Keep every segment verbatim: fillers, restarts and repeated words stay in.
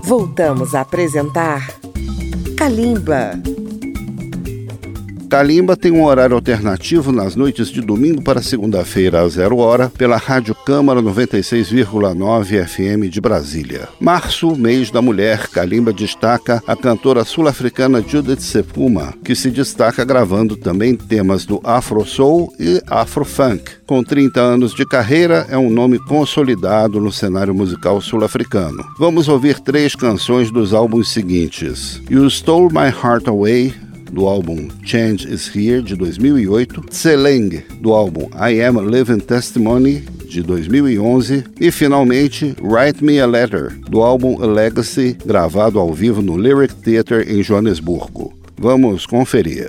Voltamos a apresentar Kalimba. Kalimba tem um horário alternativo nas noites de domingo para segunda-feira às zero hora pela Rádio Câmara noventa e seis vírgula nove F M de Brasília. Março, mês da mulher, Kalimba destaca a cantora sul-africana Judith Sepuma, que se destaca gravando também temas do Afro Soul e Afro Funk. Com trinta anos de carreira, é um nome consolidado no cenário musical sul-africano. Vamos ouvir três canções dos álbuns seguintes: You Stole My Heart Away, do álbum Change Is Here, de dois mil e oito, Tseleng, do álbum I Am a Living Testimony, de dois mil e onze, e finalmente Write Me a Letter, do álbum A Legacy, gravado ao vivo no Lyric Theatre em Joanesburgo. Vamos conferir.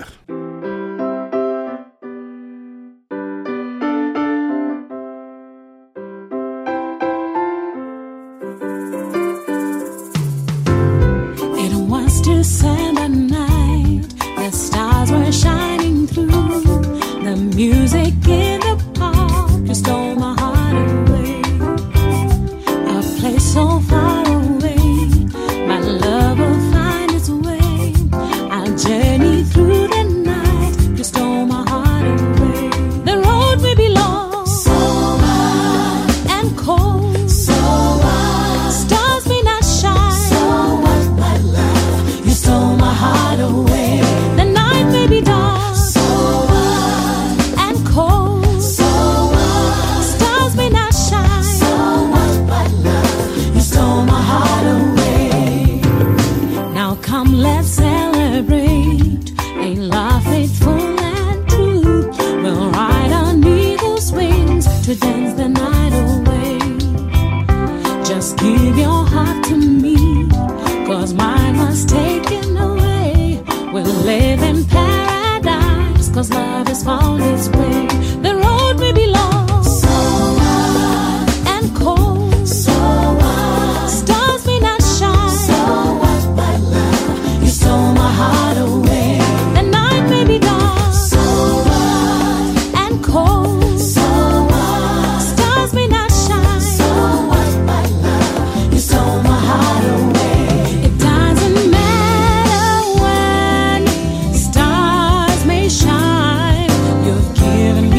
It was December night, the stars were shining through, the music in the park, you stole my heart away, a place so far away, my love will find its way, I'll journey through the night, you stole my heart away, the road may be long, so wide, and cold, so wide, stars may not shine, so what, my love, you stole my heart away, the night may be dark, so wide, and cold, so wide, stars may not shine, so what, my love, you stole my heart away. Now come, let's celebrate a love faithful and true. We'll ride on eagle's wings to dance the night away. Just give your heart to me, cause mine was taken away. We'll live in paradise, cause love has found its way. The road may be long, so wide, and cold, so wide, stars may not shine, so what, my love, you stole my heart away. The night may be dark, so wide, and cold, so wide, stars may not shine, so what, my love, you stole my heart away. It doesn't matter when stars may shine, you've given me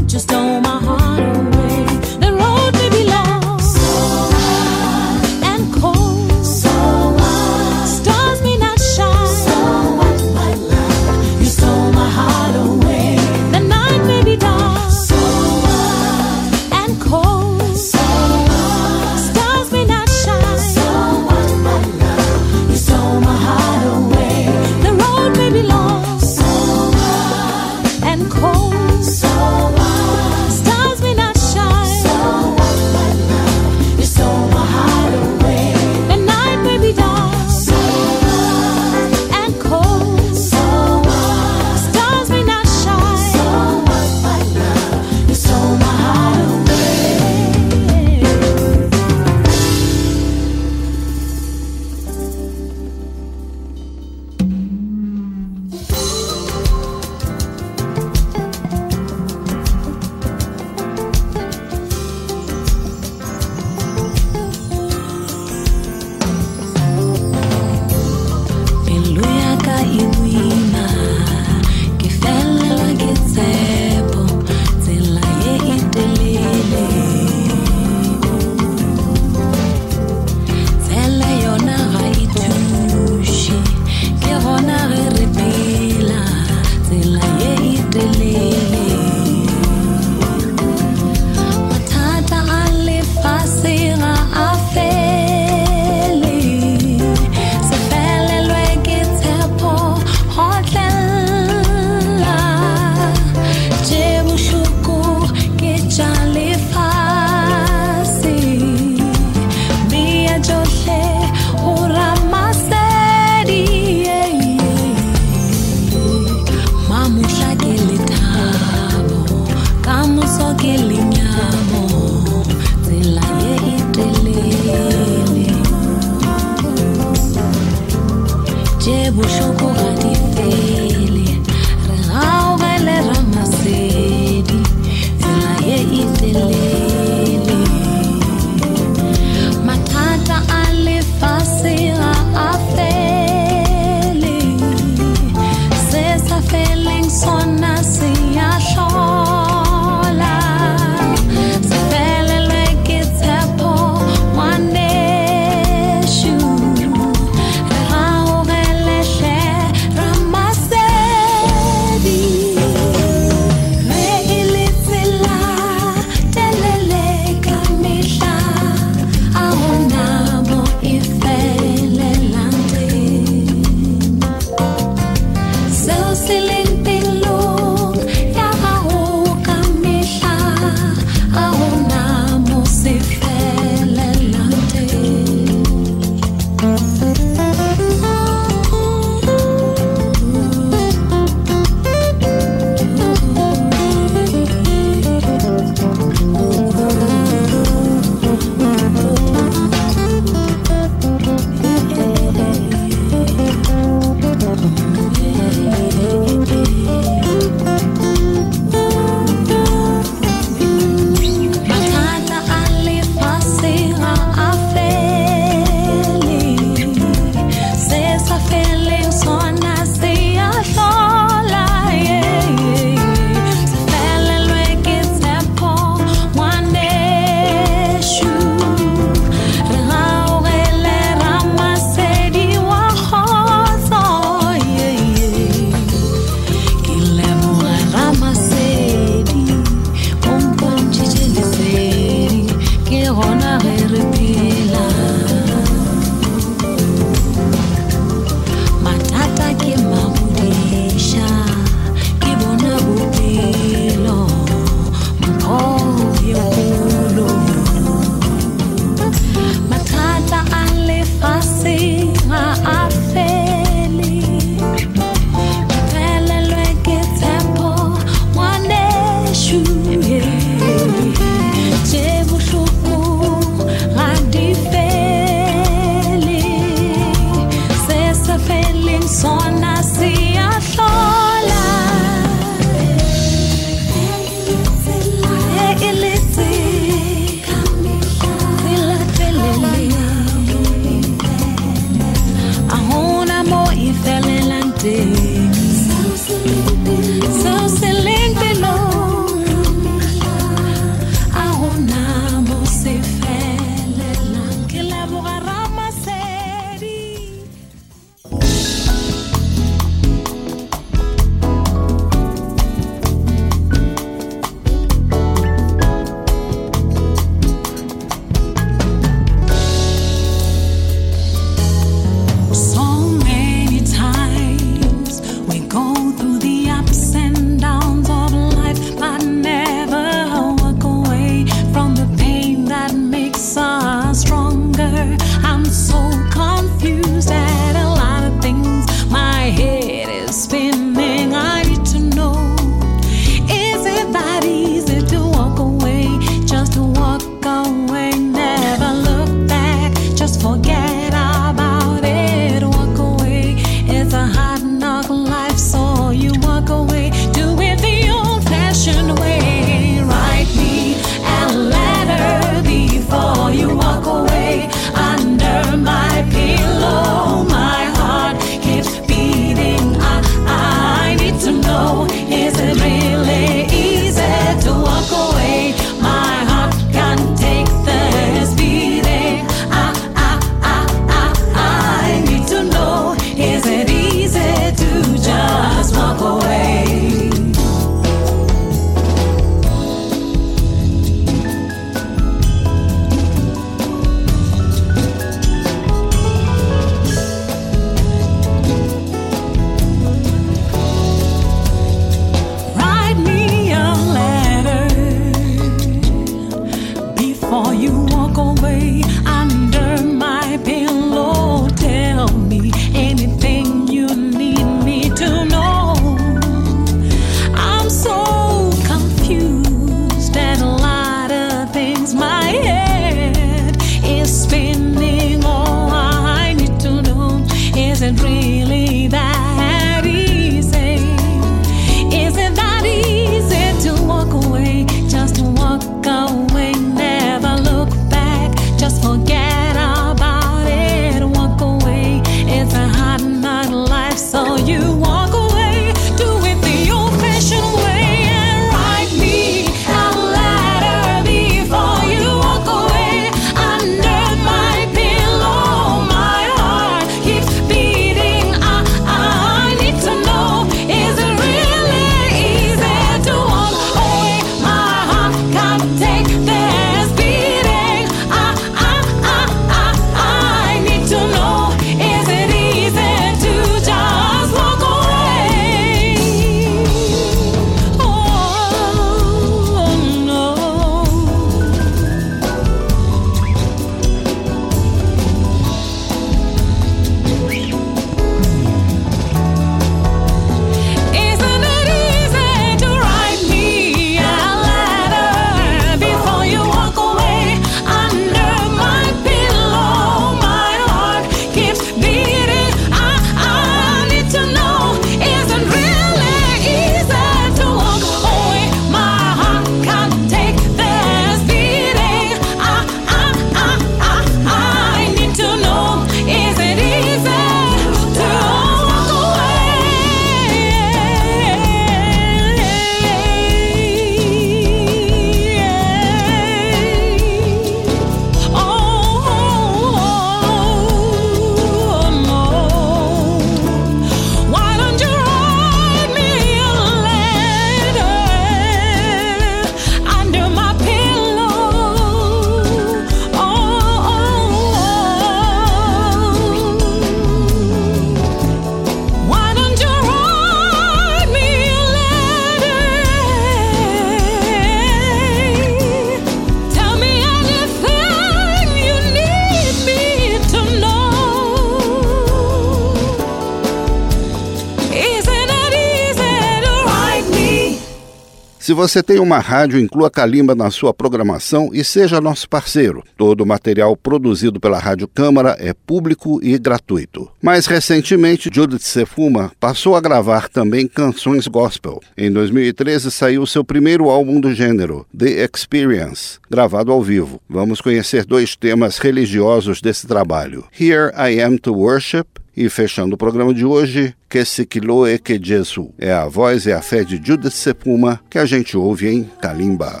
Se você tem uma rádio, inclua Kalimba na sua programação e seja nosso parceiro. Todo o material produzido pela Rádio Câmara é público e gratuito. Mais recentemente, Judith Sefuma passou a gravar também canções gospel. Em dois mil e treze saiu seu primeiro álbum do gênero, The Experience, gravado ao vivo. Vamos conhecer dois temas religiosos desse trabalho, Here I Am to Worship e, fechando o programa de hoje, Que se quilo e que Jesus. É a voz e a fé de Judith Sefuma que a gente ouve em Kalimba.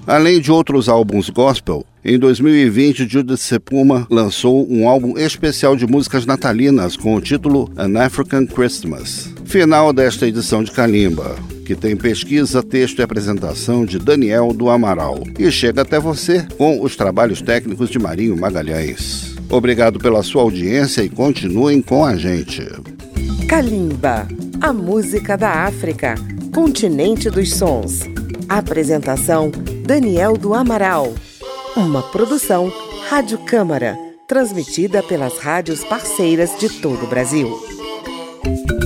Além de outros álbuns gospel, em dois mil e vinte, Judith Sepuma lançou um álbum especial de músicas natalinas com o título An African Christmas. Final desta edição de Kalimba, que tem pesquisa, texto e apresentação de Daniel do Amaral. E chega até você com os trabalhos técnicos de Marinho Magalhães. Obrigado pela sua audiência e continuem com a gente. Kalimba, a música da África, continente dos sons. Apresentação Daniel do Amaral. Uma produção Rádio Câmara, transmitida pelas rádios parceiras de todo o Brasil.